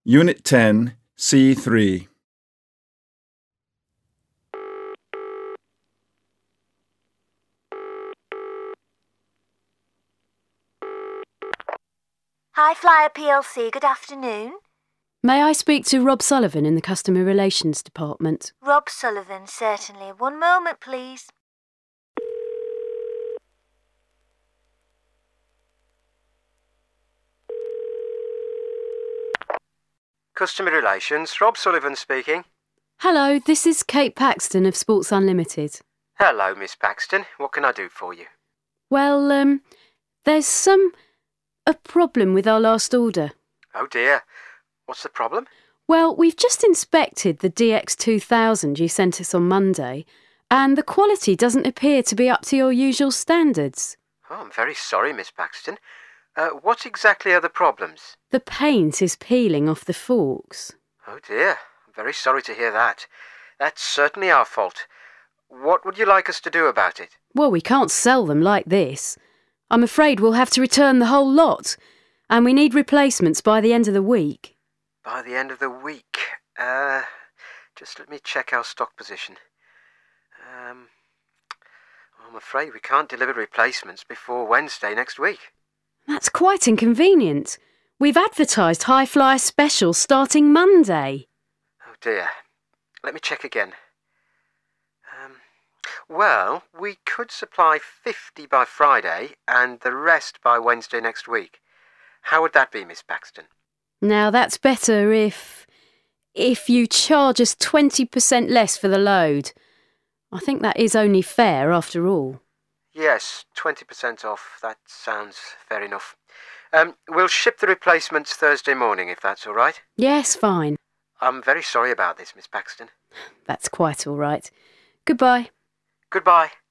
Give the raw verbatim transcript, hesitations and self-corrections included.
Unit ten, C three. High Flyer P L C, good afternoon. May I speak to Rob Sullivan in the Customer Relations Department? Rob Sullivan, certainly. One moment, please. Customer Relations, Rob Sullivan speaking. Hello, this is Kate Paxton of Sports Unlimited. Hello, Miss Paxton. What can I do for you? Well, um, there's some... a problem with our last order. Oh dear. What's the problem? Well, we've just inspected the D X two thousand you sent us on Monday, and the quality doesn't appear to be up to your usual standards. Oh, I'm very sorry, Miss Paxton. Uh, what exactly are the problems? The paint is peeling off the forks. Oh dear. I'm very sorry to hear that. That's certainly our fault. What would you like us to do about it? Well, we can't sell them like this. I'm afraid we'll have to return the whole lot, and we need replacements by the end of the week. By the end of the week. Uh, just let me check our stock position. Um, I'm afraid we can't deliver replacements before Wednesday next week. That's quite inconvenient. We've advertised High Flyer Special starting Monday. Oh dear. Let me check again. Um, well, we could supply fifty by Friday and the rest by Wednesday next week. How would that be, Miss Paxton? Now, that's better if... if you charge us twenty percent less for the load. I think that is only fair, after all. Yes, twenty percent off. That sounds fair enough. Um, we'll ship the replacements Thursday morning, if that's all right. Yes, fine. I'm very sorry about this, Miss Paxton. That's quite all right. Goodbye. Goodbye.